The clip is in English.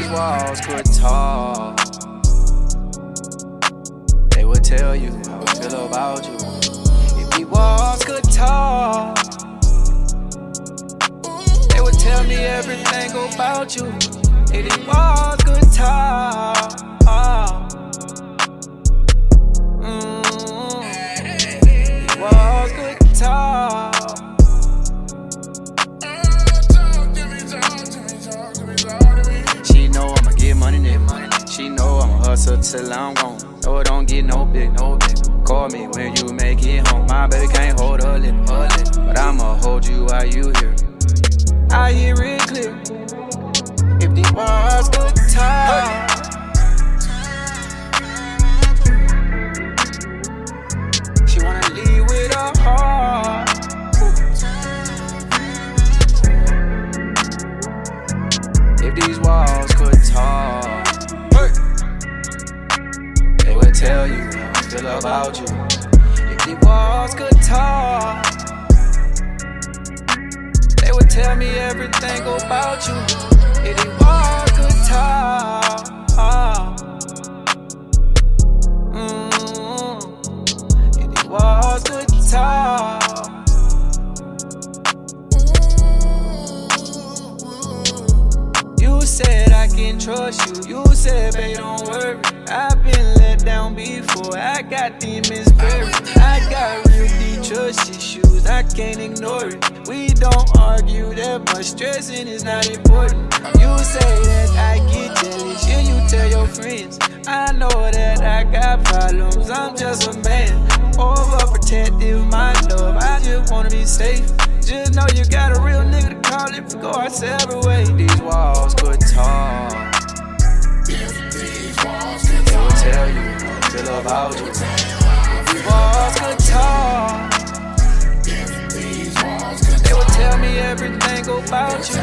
walls could talk, they would tell you how I feel about you. If these walls could talk, they would tell me everything about you. If these walls could talk, these walls could talk. She know I'ma get money, nigga. She know I'ma hustle till I'm gone. No, it don't get no big, no big. Call me when you make it home. My baby can't hold a lip, but I'ma hold you while you here. I hear it clear. If these walls could talk, she wanna leave with her heart. If these walls could talk, they would tell you how I feel about you. If these walls could talk, they would tell me everything about you. If these walls could talk, if these walls could talk. You said I can trust you. You said, babe, don't worry. I've been let down before. I got demons buried. I got real deep trust issues. I can't ignore it. We don't argue that much. Stressing is not important. You say that I get jealous. Yeah, you tell your friends. I know that I got problems. I'm just a man. Overprotective, my love. I just wanna be safe. Just know you got a real nigga to call if we go our separate ways. These walls could talk, they would tell you how I feel about you. These walls could talk, they would tell me everything about you.